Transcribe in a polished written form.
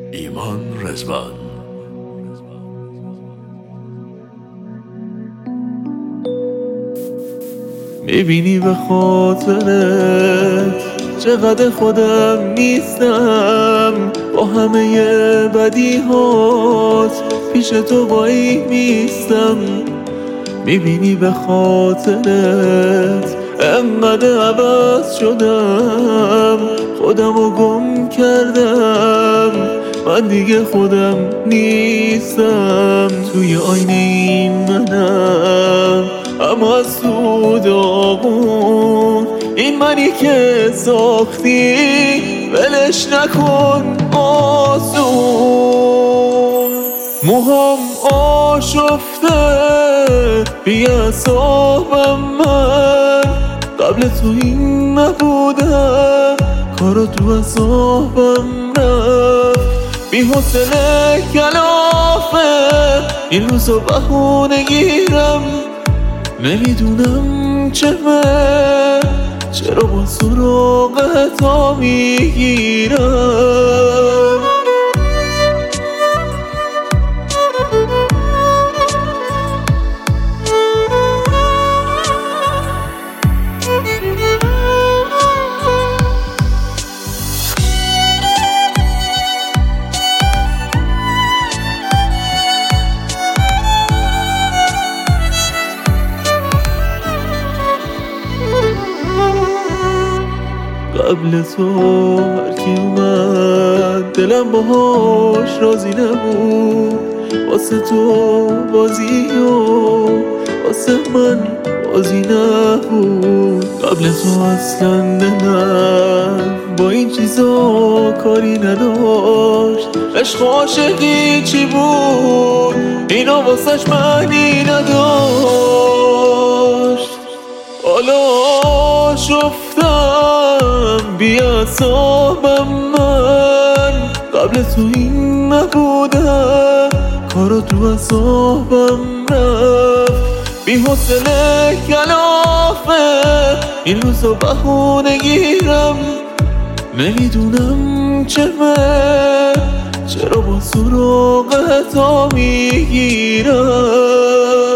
ایمان رضوان. میبینی به خاطرت چقدر خودم نیستم، با همه بدیهات پیش تو وای میستم. میبینی به خاطرت انقدر عوض شدم، خودمو گم کردم، من دیگه خودم نیستم. توی آینه این منم، اما از تو داغون، این منی که ساختی ولش نکن آسون. موهام آشفته بی اعصابم، من قبل تو این نبودم، کارا تو اعصابم رفت. بی حوصله کلافه این روزا بهونه گیرم، نمیدونم چرا با سراغ تا میگیرم. قبل تو هرکی اومد دلم باهاش راضی نبود، واسه تو بازی و واسه من بازی نبود. قبل تو اصلا دلم با این چیزا کاری نداشت، عشق و عاشقی چی بود اینا واسش معنی نداشت. حالا شفتم بی اعصابم، من قبل تو این نبودم، کارا تو اعصابم رفت. بی حوصله کلافه این روزا بهونه گیرم، نمیدونم چرا با سراغ تا میگیرم.